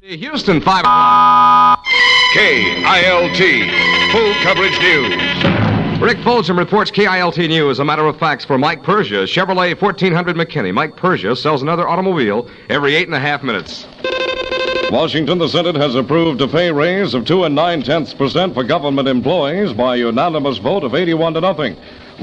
Houston 5 o'clock. KILT, full coverage news. Rick Folsom reports KILT News. A matter of facts for Mike Persia, Chevrolet 1400 McKinney. Mike Persia sells another automobile every 8.5 minutes. Washington, the Senate has approved a pay raise of 2 9/10% for government employees by unanimous vote of 81 to nothing.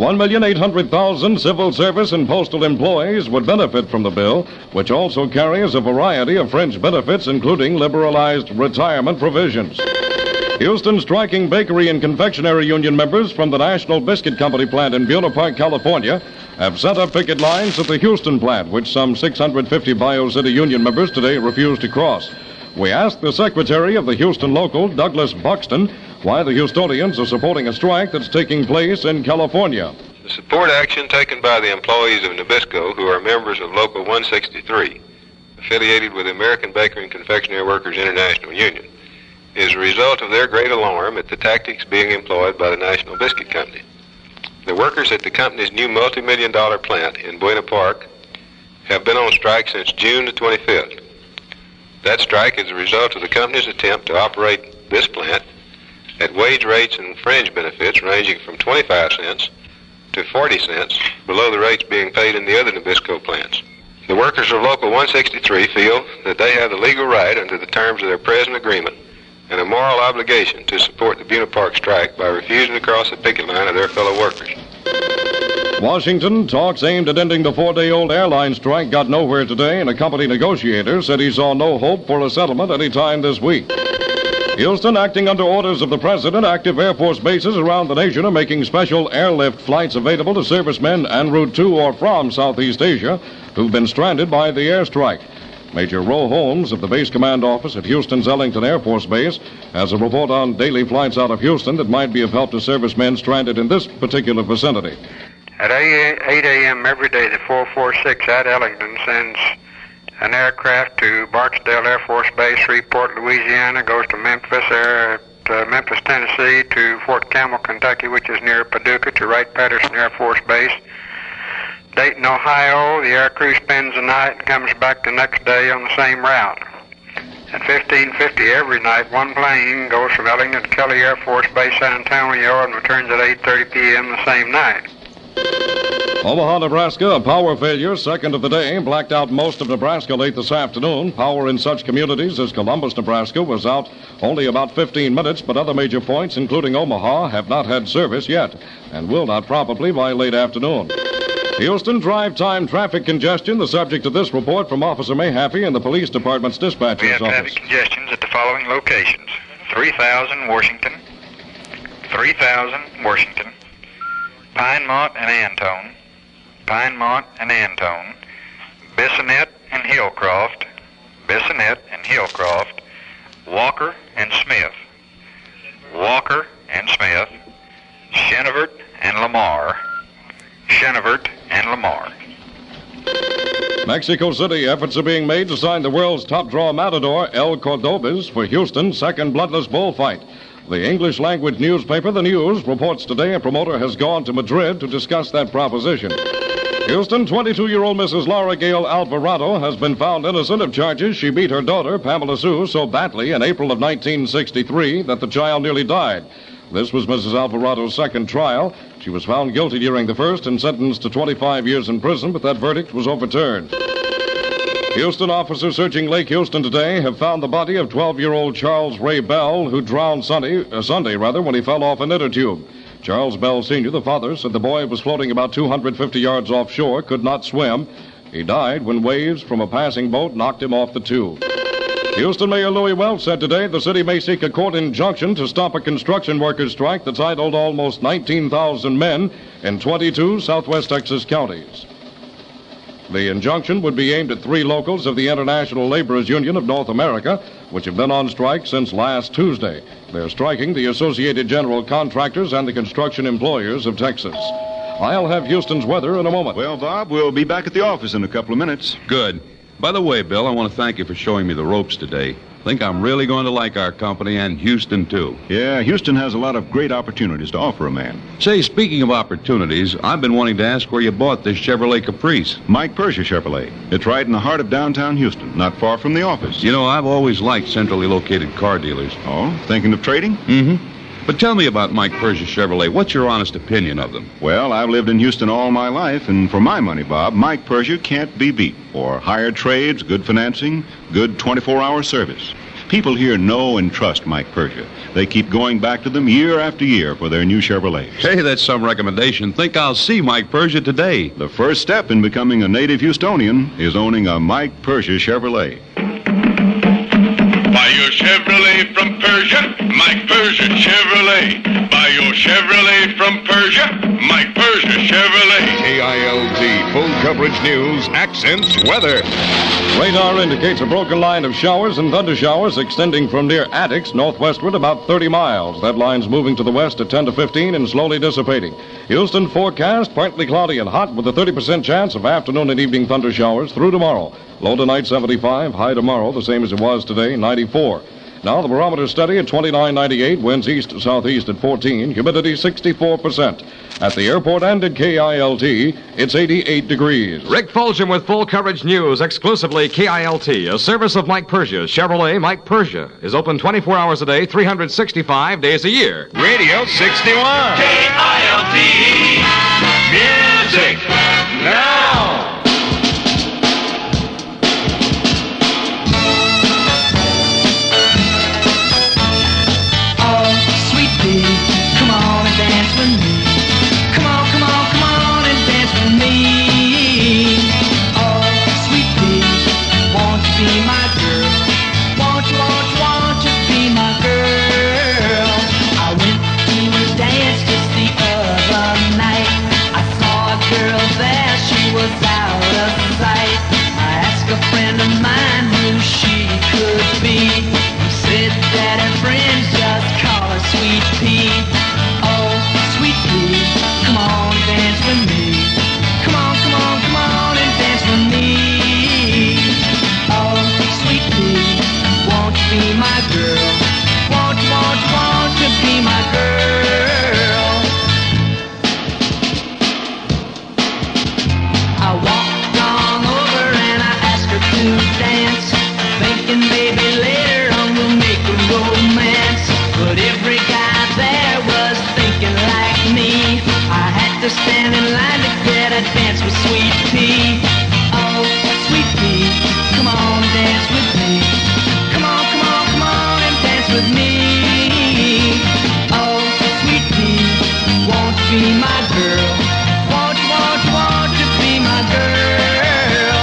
1,800,000 civil service and postal employees would benefit from the bill, which also carries a variety of fringe benefits, including liberalized retirement provisions. Houston striking bakery and confectionery union members from the National Biscuit Company plant in Buena Park, California, have set up picket lines at the Houston plant, which some 650 Bio City union members today refused to cross. We asked the secretary of the Houston local, Douglas Buxton, why the Houstonians are supporting a strike that's taking place in California. The support action taken by the employees of Nabisco, who are members of Local 163, affiliated with the American Bakery and Confectionery Workers International Union, is a result of their great alarm at the tactics being employed by the National Biscuit Company. The workers at the company's new multi-million-dollar plant in Buena Park have been on strike since June the 25th. That strike is a result of the company's attempt to operate this plant at wage rates and fringe benefits ranging from 25 cents to 40 cents below the rates being paid in the other Nabisco plants. The workers of Local 163 feel that they have the legal right under the terms of their present agreement and a moral obligation to support the Buena Park strike by refusing to cross the picket line of their fellow workers. Washington, talks aimed at ending the 4-day-old airline strike got nowhere today, and a company negotiator said he saw no hope for a settlement any time this week. Houston, acting under orders of the president, active Air Force bases around the nation are making special airlift flights available to servicemen en route to or from Southeast Asia who've been stranded by the airstrike. Major Roe Holmes of the Base Command Office at Houston's Ellington Air Force Base has a report on daily flights out of Houston that might be of help to servicemen stranded in this particular vicinity. At 8 a.m. every day, the 446 at Ellington sends an aircraft to Barksdale Air Force Base, Shreveport, Louisiana, goes to Memphis, Tennessee, to Fort Campbell, Kentucky, which is near Paducah, to Wright-Patterson Air Force Base. Dayton, Ohio, the aircrew spends the night and comes back the next day on the same route. At 15:50 every night, one plane goes from Ellington to Kelly Air Force Base, San Antonio, and returns at 8:30 p.m. the same night. Omaha, Nebraska, a power failure, second of the day, blacked out most of Nebraska late this afternoon. Power in such communities as Columbus, Nebraska, was out only about 15 minutes, but other major points, including Omaha, have not had service yet, and will not probably by late afternoon. Houston, drive time traffic congestion, the subject of this report from Officer Mayhaffey in the police department's dispatcher's We have office. traffic congestions at the following locations: 3000 Washington, 3000 Washington, Pinemont and Antone, Pinemont and Antone, Bissonnet and Hillcroft, Bissonnet and Hillcroft, Walker and Smith, Walker and Smith, Shenevert and Lamar, Shenevert and Lamar. Mexico City, efforts are being made to sign the world's top draw matador, El Cordobes, for Houston's second bloodless bullfight. The English-language newspaper, The News, reports today a promoter has gone to Madrid to discuss that proposition. Houston, 22-year-old Mrs. Laura Gail Alvarado has been found innocent of charges she beat her daughter, Pamela Sue, so badly in April of 1963 that the child nearly died. This was Mrs. Alvarado's second trial. She was found guilty during the first and sentenced to 25 years in prison, but that verdict was overturned. Houston officers searching Lake Houston today have found the body of 12-year-old Charles Ray Bell, who drowned Sunday when he fell off an inner tube. Charles Bell Sr., the father, said the boy was floating about 250 yards offshore, could not swim. He died when waves from a passing boat knocked him off the tube. Houston Mayor Louis Welch said today the city may seek a court injunction to stop a construction workers' strike that's idled almost 19,000 men in 22 southwest Texas counties. The injunction would be aimed at 3 locals of the International Laborers Union of North America, which have been on strike since last Tuesday. They're striking the Associated General Contractors and the Construction Employers of Texas. I'll have Houston's weather in a moment. Well, Bob, we'll be back at the office in a couple of minutes. Good. By the way, Bill, I want to thank you for showing me the ropes today. I think I'm really going to like our company and Houston, too. Yeah, Houston has a lot of great opportunities to offer a man. Say, speaking of opportunities, I've been wanting to ask where you bought this Chevrolet Caprice. Mike Persia Chevrolet. It's right in the heart of downtown Houston, not far from the office. You know, I've always liked centrally located car dealers. Oh, thinking of trading? Mm-hmm. But tell me about Mike Persia Chevrolet. What's your honest opinion of them? Well, I've lived in Houston all my life, and for my money, Bob, Mike Persia can't be beat. For hired trades, good financing, good 24-hour service. People here know and trust Mike Persia. They keep going back to them year after year for their new Chevrolets. Hey, that's some recommendation. Think I'll see Mike Persia today. The first step in becoming a native Houstonian is owning a Mike Persia Chevrolet. Buy your Chevrolet from Persia, Mike Persia Chevrolet. Buy your Chevrolet from Persia, Mike Persia Chevrolet. KILT full coverage news, accents, weather. Radar indicates a broken line of showers and thunder showers extending from near Attucks northwestward about 30 miles. That line's moving to the west at 10 to 15 and slowly dissipating. Houston forecast partly cloudy and hot with a 30% chance of afternoon and evening thunder showers through tomorrow. Low tonight 75, high tomorrow the same as it was today, 94. Now the barometer steady at 29.98, winds east-southeast at 14, humidity 64%. At the airport and at KILT, it's 88 degrees. Rick Fulgham with full coverage news, exclusively KILT, a service of Mike Persia. Chevrolet Mike Persia is open 24 hours a day, 365 days a year. Radio 61. KILT Music Now. Come on and dance with me. Come on, come on, come on and dance with me. Oh, sweet pea, won't you be my girl? Won't you, won't you, won't you be my girl? I went to a dance just the other night. I saw a girl there, she was out of sight. I asked a friend of mine who she could be. He said that her friends just call her Sweet Pea. Oh, Sweet Pea, come on and dance with me. Come on, come on, come on and dance with me. Oh, Sweet Pea, won't you be my girl? Won't you, won't you, won't you be my girl? I walked on over and I asked her to dance, thinking maybe later on we'll make a romance. But every guy there was thinking like me. I had to stand in line to get a dance with Sweet Pea. Oh, Sweet Pea, come on and dance with me. Come on, come on, come on and dance with me. Oh, Sweet Pea, won't you be my girl? Won't you, won't you, won't you be my girl?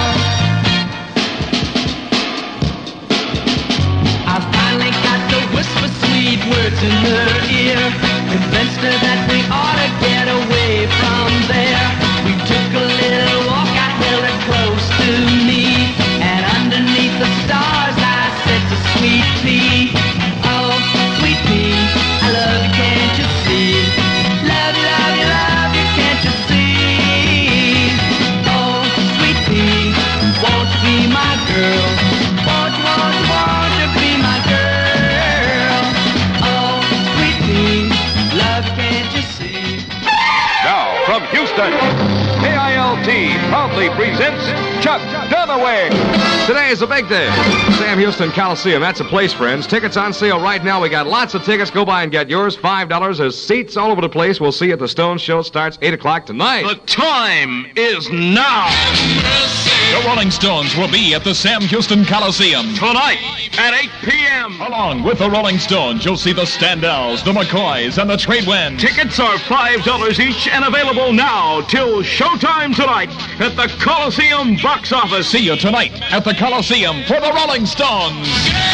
I finally got to whisper sweet words in her ear, convinced her that we ought to get away from there. We took a little walk, I held her close to me, and underneath the stars I said to Sweet Pea, oh, Sweet Pea, I love you, can't you see? Love you, love you, love you, can't you see? Oh, Sweet Pea, won't you be my girl? Won't you, won't you, won't you be my girl? Oh, Sweet Pea, love you, can't you see? Now, from Houston, KILT proudly presents Chuck Dunaway. Today is a big day. Sam Houston Coliseum. That's a place, friends. Tickets on sale right now. We got lots of tickets. Go by and get yours. $5. There's seats all over the place. We'll see you at the Stone Show. It starts 8 o'clock tonight. The time is now. The Rolling Stones will be at the Sam Houston Coliseum Tonight at 8 p.m. Along with the Rolling Stones, you'll see the Standells, the McCoys, and the Tradewinds. Tickets are $5 each and available now till showtime tonight at the Coliseum box office. See you tonight at the Coliseum for the Rolling Stones.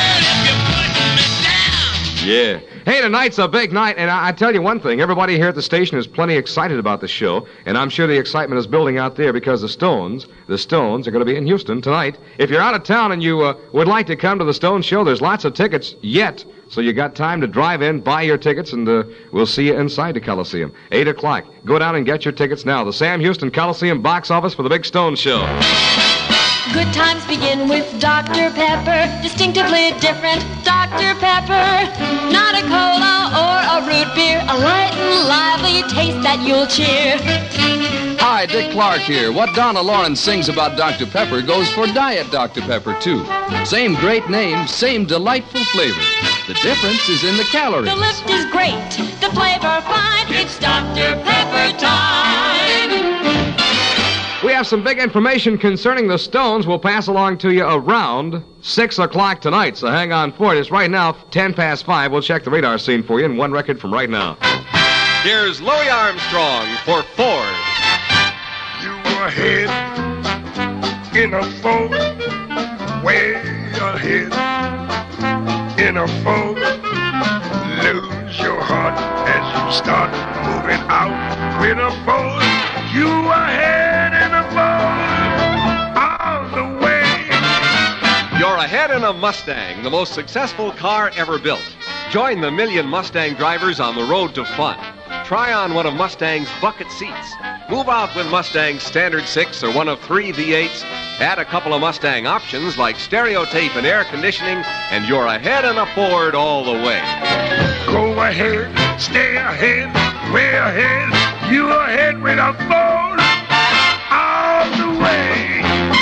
Yeah. Hey, tonight's a big night, and I tell you one thing. Everybody here at the station is plenty excited about the show, and I'm sure the excitement is building out there because the Stones are going to be in Houston tonight. If you're out of town and you would like to come to the Stones show, there's lots of tickets yet, so you got time to drive in, buy your tickets, and we'll see you inside the Coliseum. 8 o'clock. Go down and get your tickets now. The Sam Houston Coliseum box office for the big Stones show. Good times begin with Dr. Pepper. Distinctively different Dr. Pepper. Not a cola or a root beer. A light and lively taste that you'll cheer. Hi, Dick Clark here. What Donna Lawrence sings about Dr. Pepper goes for Diet Dr. Pepper, too. Same great name, same delightful flavor. The difference is in the calories. The lift is great, the flavor fine. It's Dr. Pepper time. We have some big information concerning the Stones we'll pass along to you around 6 o'clock tonight, so hang on for it. It's right now 10 past 5. We'll check the radar scene for you in one record from right now. Here's Louis Armstrong for Ford. You were ahead in a Ford, way ahead in a Ford. Lose your heart as you start moving out with a Ford. You were ahead in a Ford all the way. You're ahead in a Mustang, the most successful car ever built. Join the million Mustang drivers on the road to fun. Try on one of Mustang's bucket seats. Move out with Mustang's Standard 6 or one of 3 V8s. Add a couple of Mustang options like stereo tape and air conditioning, and you're ahead in a Ford all the way. Go ahead, stay ahead, way ahead. You ahead with a Ford all the way.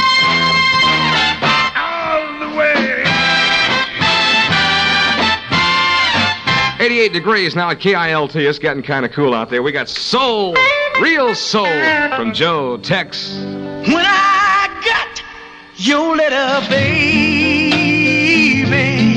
All the way. 88 degrees now at KILT. It's getting kind of cool out there. We got soul, real soul from Joe Tex. When I got your letter, baby,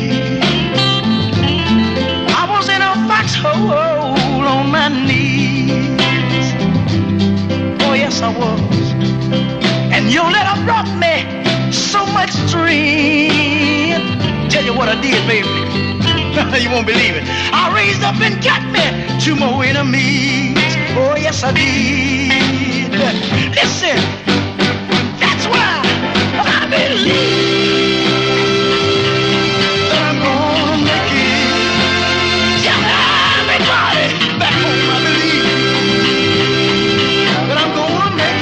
I was in a foxhole on my knees. Oh, yes, I was. And your letter brought me so much strength. Tell you what I did, baby. You won't believe it. I raised up and got me 2 more enemies. Oh, yes, I did. Listen, that's why I believe that I'm gonna make it. Tell everybody back home I believe that I'm gonna make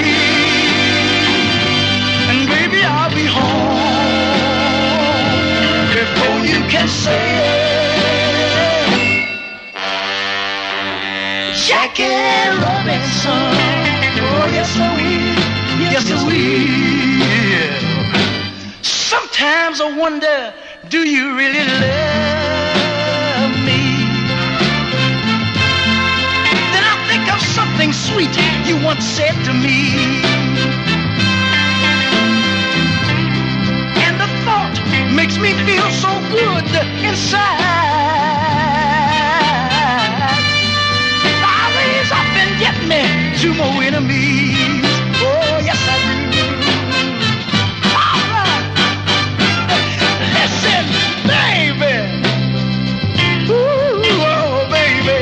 it. And baby, I'll be home before you can say it. Jackie Robinson, oh yes I will, yes I will. Sometimes I wonder, do you really love me? Then I think of something sweet you once said to me, and the thought makes me feel so good inside. Get me 2 more enemies. Oh, yes, I do. All right. Listen, baby. Ooh, oh, baby.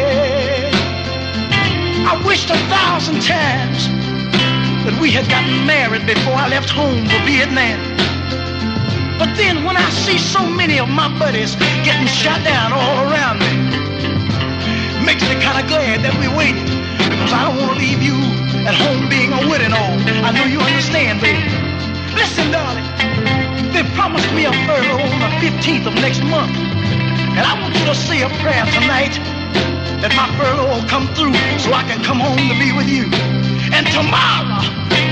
I wished 1,000 times that we had gotten married before I left home for Vietnam. But then when I see so many of my buddies getting shot down all around me, makes me kind of glad that we waited. Because I don't want to leave you at home being a widow and all. I know you understand, baby. Listen, darling. They promised me a furlough on the 15th of next month. And I want you to say a prayer tonight that my furlough will come through so I can come home to be with you. And tomorrow,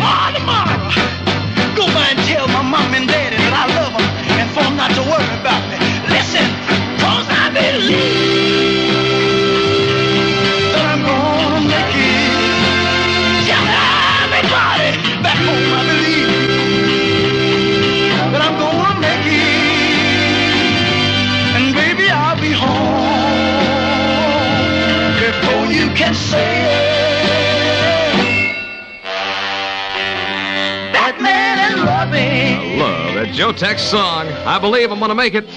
go by and tell my mom and daddy that I love them and for them not to worry about me. Listen, cause I believe back home, I believe that I'm gonna make it. And baby, I'll be home before you can say it. Batman and Robin. I love that Joe Tex song. I believe I'm gonna make it.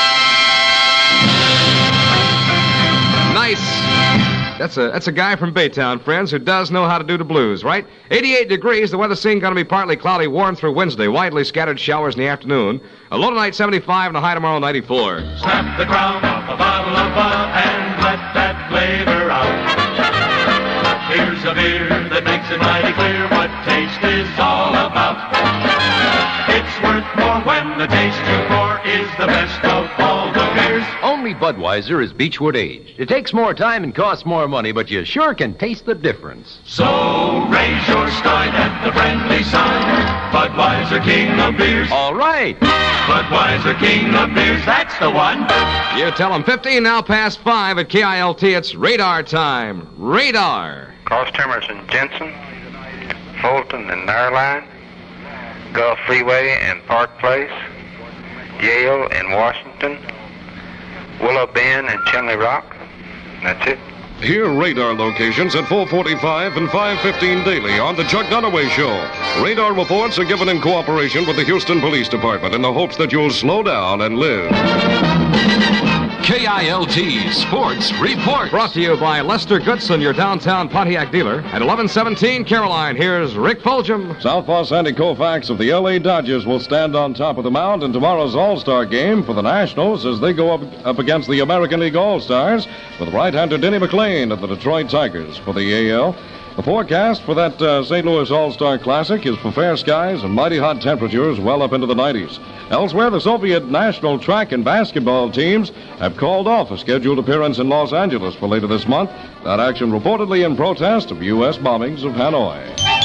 Nice. That's a guy from Baytown, friends, who does know how to do the blues, right? 88 degrees. The weather scene going to be partly cloudy, warm through Wednesday. Widely scattered showers in the afternoon. A low tonight 75 and a high tomorrow 94. Snap the crown off a bottle of and let that flavor out. Here's a beer that makes it mighty clear what taste is all about. It's worth more when the taste you pour is the best of all the beers. Only Budweiser is Beechwood aged. It takes more time and costs more money, but you sure can taste the difference. So raise your stein at the friendly sign. Budweiser, king of beers. All right. Budweiser, king of beers, that's the one. You tell them 15 now past 5 at KILT. It's radar time. Radar. Costumers and Jensen, Fulton and Narline, Gulf Freeway and Park Place, Yale and Washington, Willow Bend and Chinley Rock. That's it. Hear radar locations at 4:45 and 5:15 daily on the Chuck Dunaway Show. Radar reports are given in cooperation with the Houston Police Department in the hopes that you'll slow down and live. KILT Sports Report. Brought to you by Lester Goodson, your downtown Pontiac dealer. At 1117 Caroline, here's Rick Fulgham. Southpaw Sandy Koufax of the L.A. Dodgers will stand on top of the mound in tomorrow's All-Star game for the Nationals as they go up against the American League All-Stars with right-hander Denny McLain of the Detroit Tigers for the AL. The forecast for that St. Louis All-Star Classic is for fair skies and mighty hot temperatures well up into the 90s. Elsewhere, the Soviet national track and basketball teams have called off a scheduled appearance in Los Angeles for later this month. That action reportedly in protest of U.S. bombings of Hanoi.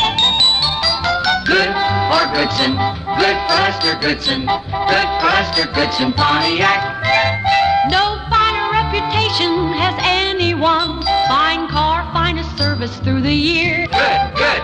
Good for Goodson, good for Lester Goodson, good for Lester Goodson Pontiac. No finer reputation has anyone. Fine car, finest service through the year. Good.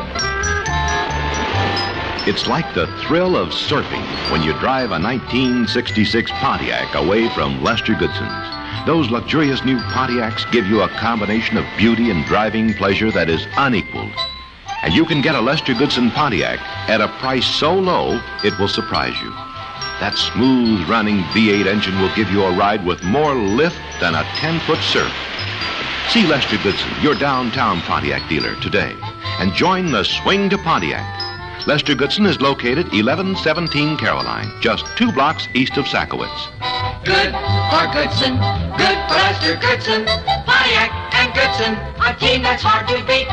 It's like the thrill of surfing when you drive a 1966 Pontiac away from Lester Goodson's. Those luxurious new Pontiacs give you a combination of beauty and driving pleasure that is unequaled. And you can get a Lester Goodson Pontiac at a price so low it will surprise you. That smooth-running V8 engine will give you a ride with more lift than a 10-foot surf. See Lester Goodson, your downtown Pontiac dealer, today, and join the swing to Pontiac. Lester Goodson is located 1117 Caroline, just 2 blocks east of Sakowitz. Good for Goodson, good for Lester Goodson, Pontiac and Goodson, a team that's hard to beat.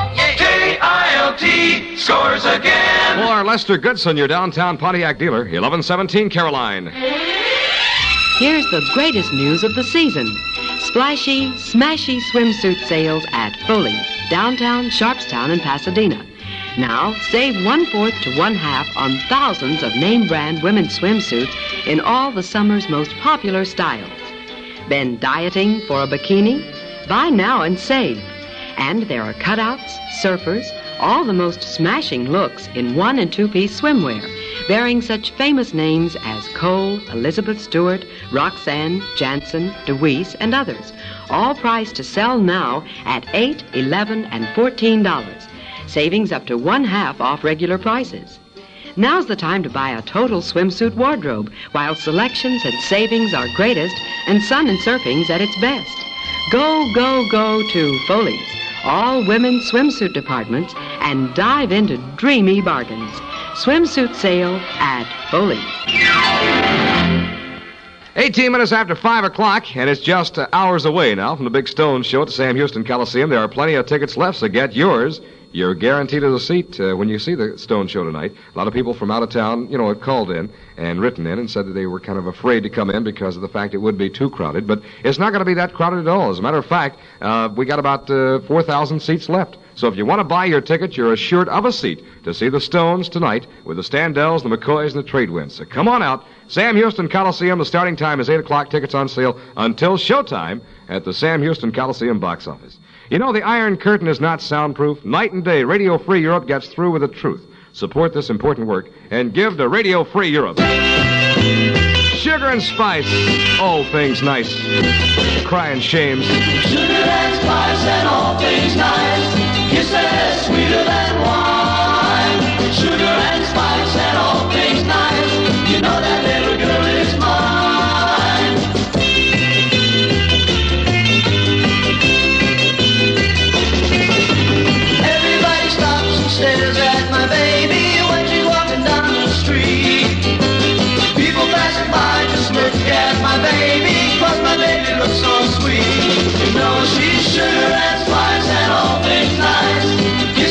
KILT scores again. For Lester Goodson, your downtown Pontiac dealer, 1117 Caroline. Here's the greatest news of the season. Splashy, smashy swimsuit sales at Foley's, downtown, Sharpstown, and Pasadena. Now, save 1/4 to 1/2 on thousands of name-brand women's swimsuits in all the summer's most popular styles. Been dieting for a bikini? Buy now and save. And there are cutouts, surfers, all the most smashing looks in 1- and 2-piece swimwear, bearing such famous names as Cole, Elizabeth Stewart, Roxanne, Jansen, DeWeese, and others, all priced to sell now at $8, $11, and $14. Savings up to 1/2 off regular prices. Now's the time to buy a total swimsuit wardrobe while selections and savings are greatest and sun and surfing's at its best. Go, go, go to Foley's, all women's swimsuit departments, and dive into dreamy bargains. Swimsuit sale at Foley's. 18 minutes after 5 o'clock, and it's just hours away now from the Big Stone Show at the Sam Houston Coliseum. There are plenty of tickets left, so get yours. You're guaranteed a seat when you see the Stone Show tonight. A lot of people from out of town, had called in and written in and said that they were kind of afraid to come in because of the fact it would be too crowded. But it's not going to be that crowded at all. As a matter of fact, we got about 4,000 seats left. So if you want to buy your ticket, you're assured of a seat to see the Stones tonight with the Standells, the McCoys, and the Trade Winds. So come on out. Sam Houston Coliseum, the starting time is 8 o'clock. Tickets on sale until showtime at the Sam Houston Coliseum box office. You know, the Iron Curtain is not soundproof. Night and day, Radio Free Europe gets through with the truth. Support this important work and give to Radio Free Europe. Sugar and spice, all things nice. Crying shames. Sugar and spice and all things nice. Kisses sweeter than wine. Sugar and spice and all things nice. You know that little girl is mine. Everybody stops and stares at my baby when she's walking down the street. People passing by just look at my baby, 'cause my baby looks so sweet. You know she's sugar and spice and all things nice.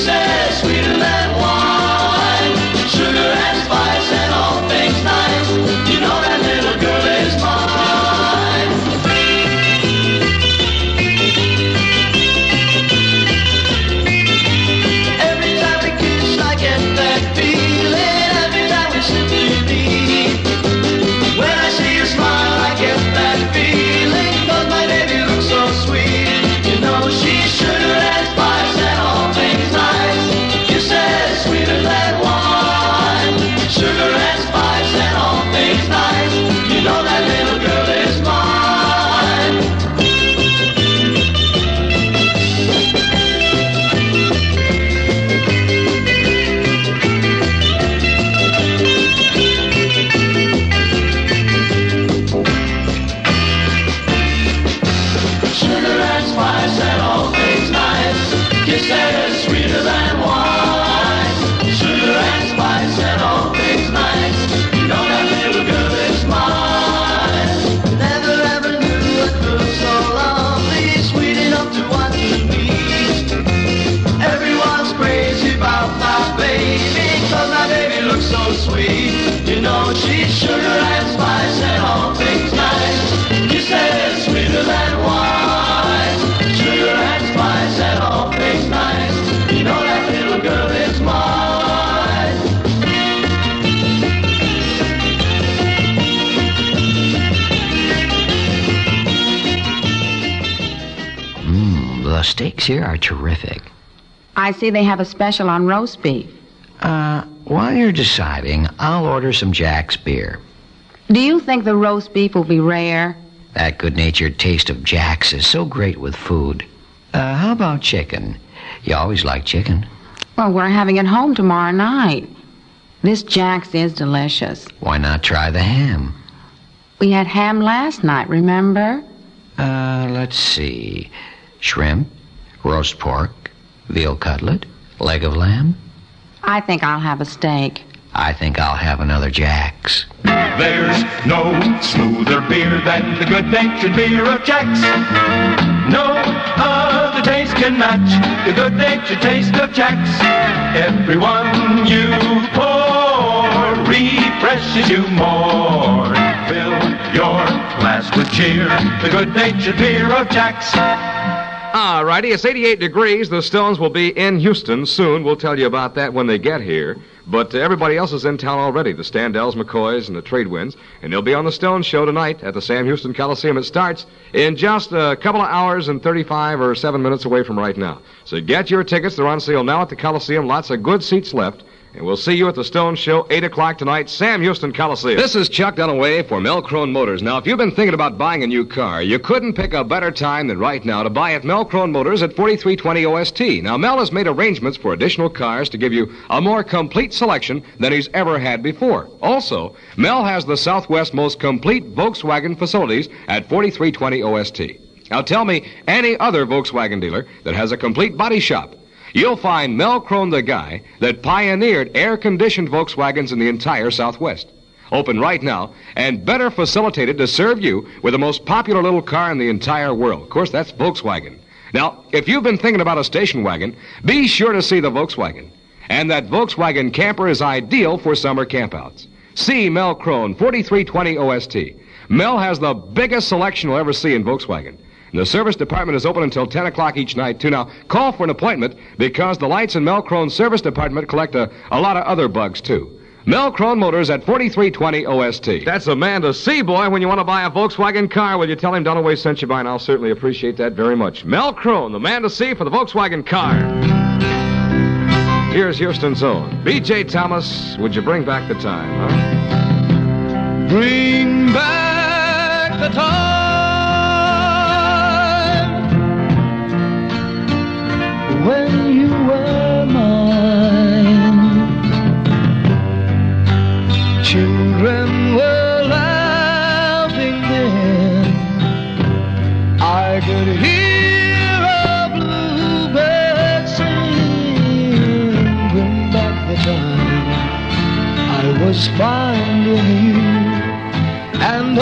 steaks here are terrific. I see they have a special on roast beef. While you're deciding, I'll order some Jack's beer. Do you think the roast beef will be rare? That good-natured taste of Jack's is so great with food. How about chicken? You always like chicken. Well, we're having it home tomorrow night. This Jack's is delicious. Why not try the ham? We had ham last night, remember? Let's see. Shrimp, roast pork, veal cutlet, leg of lamb. I think I'll have a steak. I think I'll have another Jack's. There's no smoother beer than the good-natured beer of Jack's. No other taste can match the good-natured taste of Jack's. Everyone you pour refreshes you more. Fill your glass with cheer, the good-natured beer of Jack's. All righty, it's 88 degrees. The Stones will be in Houston soon. We'll tell you about that when they get here. But everybody else is in town already, the Standells, McCoys, and the Tradewinds. And they'll be on the Stones show tonight at the Sam Houston Coliseum. It starts in just a couple of hours and 35 or 7 minutes away from right now. So get your tickets. They're on sale now at the Coliseum. Lots of good seats left. And we'll see you at the Stones show, 8 o'clock tonight, Sam Houston Coliseum. This is Chuck Dunaway for Melcrone Motors. Now, if you've been thinking about buying a new car, you couldn't pick a better time than right now to buy at Melcrone Motors at 4320 OST. Now, Mel has made arrangements for additional cars to give you a more complete selection than he's ever had before. Also, Mel has the Southwest's most complete Volkswagen facilities at 4320 OST. Now, tell me any other Volkswagen dealer that has a complete body shop. You'll find Mel Crone the guy that pioneered air-conditioned Volkswagens in the entire Southwest. Open right now and better facilitated to serve you with the most popular little car in the entire world. Of course, that's Volkswagen. Now, if you've been thinking about a station wagon, be sure to see the Volkswagen. And that Volkswagen camper is ideal for summer campouts. See Mel Crone, 4320 OST. Mel has the biggest selection you'll ever see in Volkswagen. The service department is open until 10 o'clock each night, too. Now, call for an appointment because the lights in Mel Crone's service department collect a lot of other bugs, too. Mel Crone Motors at 4320 OST. That's a man to see, boy, when you want to buy a Volkswagen car. Will you tell him Dunaway sent you by, and I'll certainly appreciate that very much. Mel Crone, the man to see for the Volkswagen car. Here's Houston's own B.J. Thomas. Would you bring back the time, huh? Bring back the time when you were mine. Children were laughing then. I could hear a bluebird sing. Bring back the time I was finding you and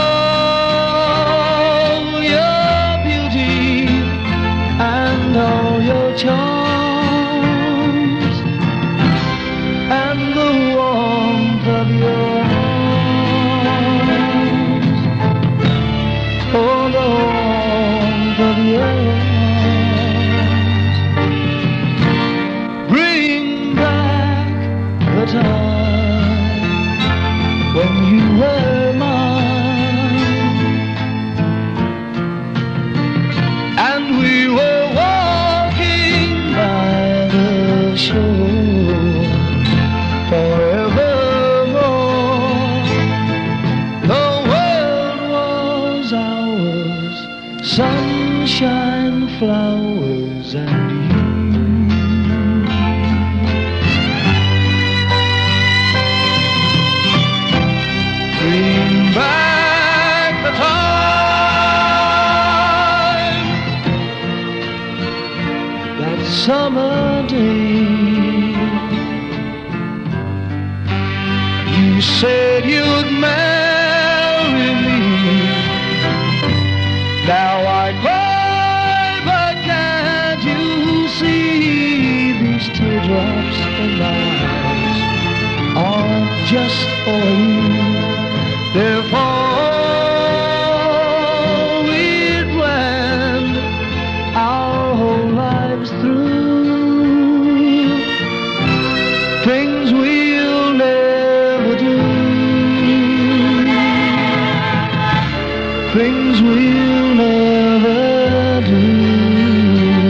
all your beauty and all your charms and the warmth of your arms, oh, the warmth of your arms. Bring back the time when you were mine and we were walking by the shore forevermore. The world was ours, sunshine, flowers, and you. Bring back the time, that summer day. You said you'd marry me. Now I cry, but can't you see these teardrops in my eyes are just for you? Therefore, we planned our whole lives through, things we'll never do, things we'll never do.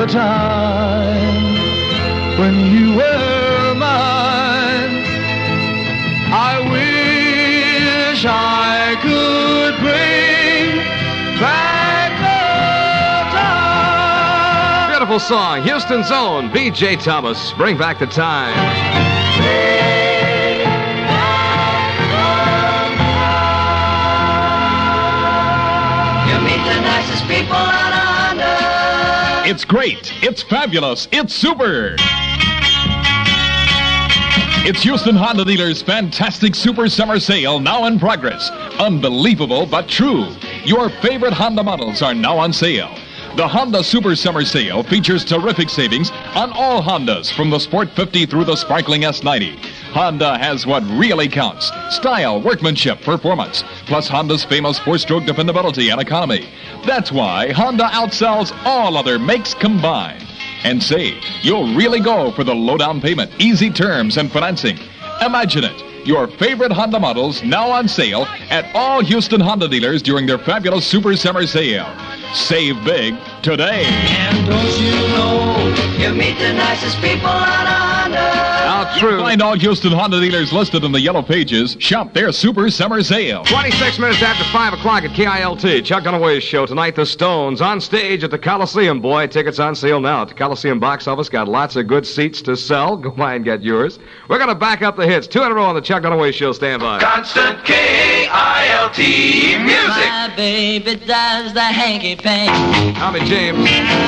time when you were mine. I wish I could bring back the time. Beautiful song, Houston's own B.J. Thomas. Bring back the time. People on Honda. It's great. It's fabulous. It's super. It's Houston Honda Dealers' fantastic Super Summer Sale now in progress. Unbelievable but true. Your favorite Honda models are now on sale. The Honda Super Summer Sale features terrific savings on all Hondas from the Sport 50 through the sparkling S90. Honda has what really counts: style, workmanship, performance, plus Honda's famous 4-stroke dependability and economy. That's why Honda outsells all other makes combined. And say, you'll really go for the low down payment, easy terms, and financing. Imagine it. Your favorite Honda models now on sale at all Houston Honda dealers during their fabulous Super Summer Sale. Save big today. And don't you know, you meet the nicest people on Honda. How true. Find all Houston Honda dealers listed in the yellow pages. Shop their Super Summer Sale. 26 minutes after 5 o'clock at KILT. Chuck Dunaway's show tonight. The Stones on stage at the Coliseum. Boy, tickets on sale now at the Coliseum box office. Got lots of good seats to sell. Go by and get yours. We're going to back up the hits. 2 in a row on the Chuck Dunaway show. Stand by. Constant KILT music. My baby does the hanky panky. Tommy James.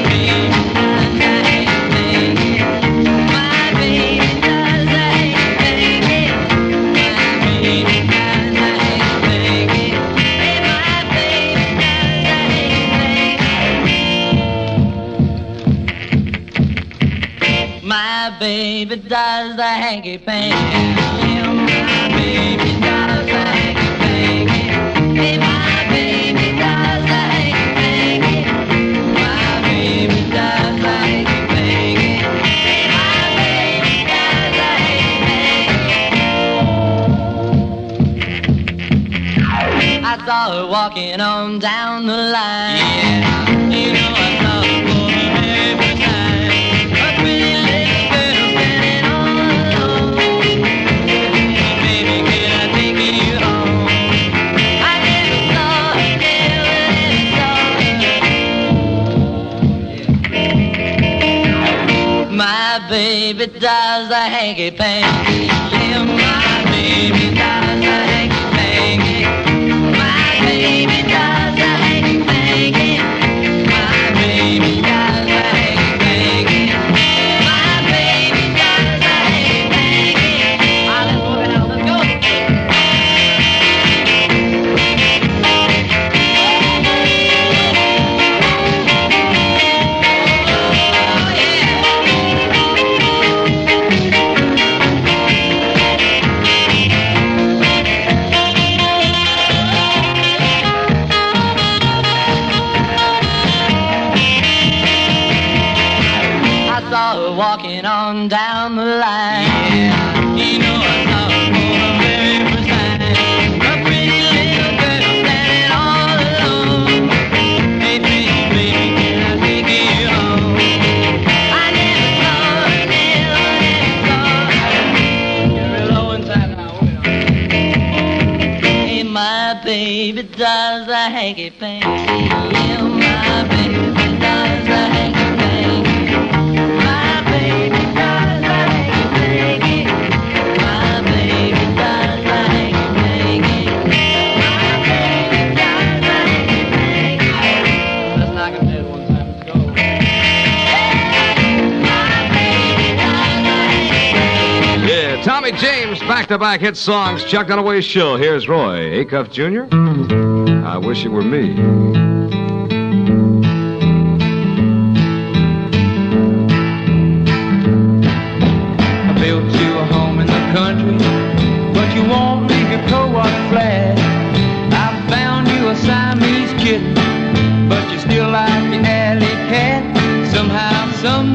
My baby does the hanky panky. My baby does the hanky panky. Hey, my baby does the hanky panky. My baby does the hanky panky. Hey, my baby does the hanky panky. I saw her walking on down the line. Yeah, you know I saw her for the very first time. A pretty little girl standing all alone. Baby, can I take you home? I never saw her, never saw her. My baby does the hanky panky. Yeah, my baby does the hanky panky. My baby does the hanky panky. My baby does the hanky panky. My baby does the hanky panky. All right, let's work it out. Let's go. I saw her walking on down the line. Yeah, you know I saw her for the very first time. A pretty little girl standing all alone. Hey, baby, baby, can I take you home? I never saw her, never saw her. You're real low inside now. Hey, my baby does the hanky panky. Yeah, my baby does the hanky panky. My baby does the hanky panky. My baby does the hanky panky. My baby does the hanky panky. Let's knock him dead one time. Let's go. My baby does the hanky panky. Yeah, Tommy James, back-to-back hit songs. Chuck Dunaway's show. Here's Roy Acuff Jr. I wish it were me. I built you a home in the country, but you won't leave your co-op flat. I found you a Siamese kitten, but you still like the alley cat. Somehow,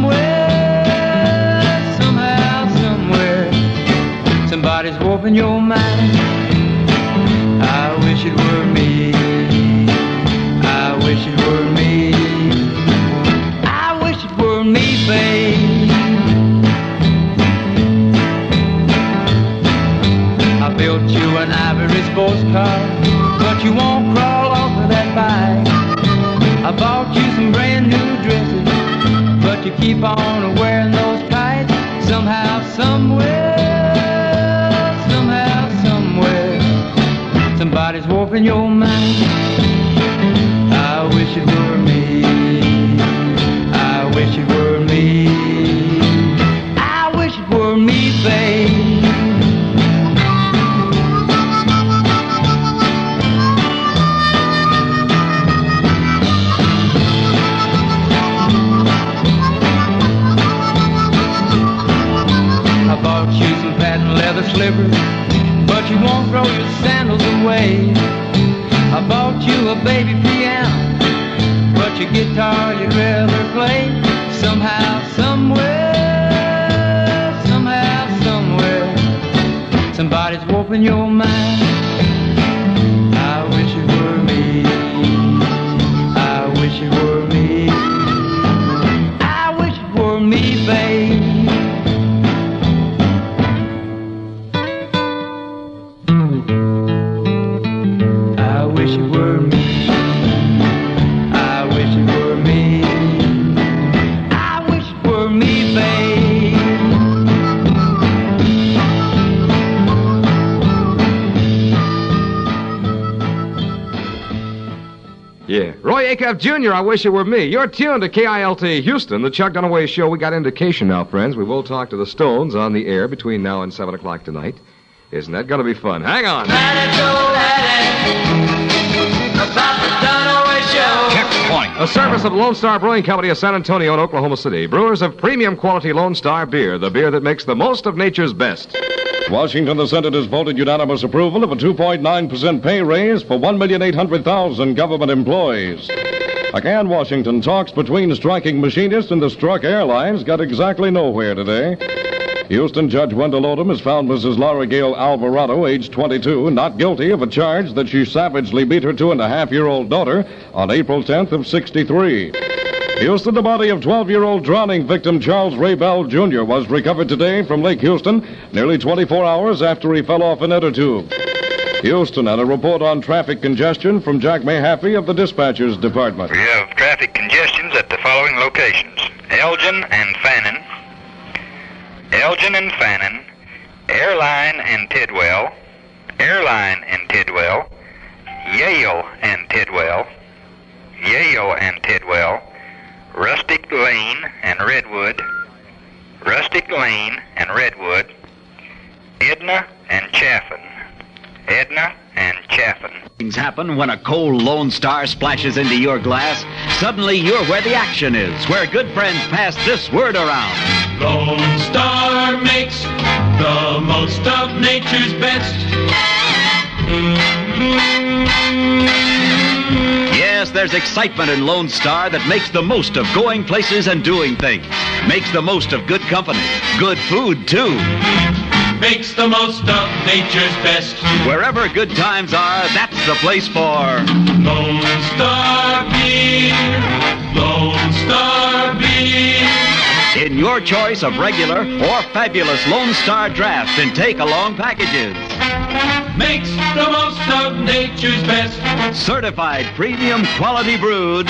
somewhere, somebody's warping your mind. I wish it were me. I wish it were me. I wish it were built you an ivory sports car, but you won't crawl off of that bike. I bought you some brand new dresses, but you keep on wearing those tights. Somehow, somewhere, somebody's warping your mind. I wish it were me. I wish it were me. I wish it were me, babe. I bought you some patent leather slippers, but you won't throw your sandals away. I bought you a baby piano, but your guitar you'd rather play. Somehow, somewhere, somebody's warping your mind. I wish it were me. I wish it were me. I wish it were me, babe. I wish it were me. I wish it were me. I wish it were me, babe. Yeah. Roy Acuff Jr., I wish it were me. You're tuned to KILT Houston, the Chuck Dunaway Show. We got indication now, friends. We will talk to the Stones on the air between now and 7 o'clock tonight. Isn't that going to be fun? Hang on. Checkpoint. A service of Lone Star Brewing Company of San Antonio and Oklahoma City. Brewers of premium quality Lone Star beer, the beer that makes the most of nature's best. Washington, the Senate has voted unanimous approval of a 2.9% pay raise for 1,800,000 government employees. Again, Washington talks between striking machinists and the struck airlines got exactly nowhere today. Houston Judge Wendell Odom has found Mrs. Laura Gail Alvarado, age 22, not guilty of a charge that she savagely beat her 2.5-year-old daughter on April 10th of 63. Houston, the body of 12-year-old drowning victim Charles Ray Bell Jr. was recovered today from Lake Houston, nearly 24 hours after he fell off an inner tube. Houston, and a report on traffic congestion from Jack Mahaffey of the Dispatcher's Department. We have traffic congestions at the following locations: Elgin and Fannin, Elgin and Fannin, Airline and Tidwell, Airline and Tidwell, Yale and Tidwell, Yale and Tidwell, Rustic Lane and Redwood, Rustic Lane and Redwood, Edna and Chaffin, Edna and Chaffin. Things happen when a cold Lone Star splashes into your glass. Suddenly you're where the action is, where good friends pass this word around. Lone Star makes the most of nature's best. Yes, there's excitement in Lone Star that makes the most of going places and doing things. Makes the most of good company, good food too. Makes the most of nature's best. Wherever good times are, that's the place for Lone Star Beer. Lone Star Beer. In your choice of regular or fabulous Lone Star draft and take-along packages. Makes the most of nature's best. Certified premium quality brewed.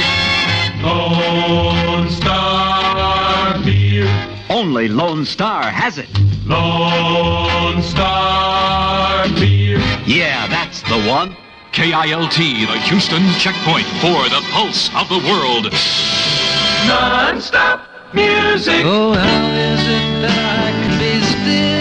Lone Star Beer. Only Lone Star has it. Lone Star Beer. Yeah, that's the one. KILT, the Houston checkpoint for the pulse of the world. Non-stop music. Oh, how is it that I can be still?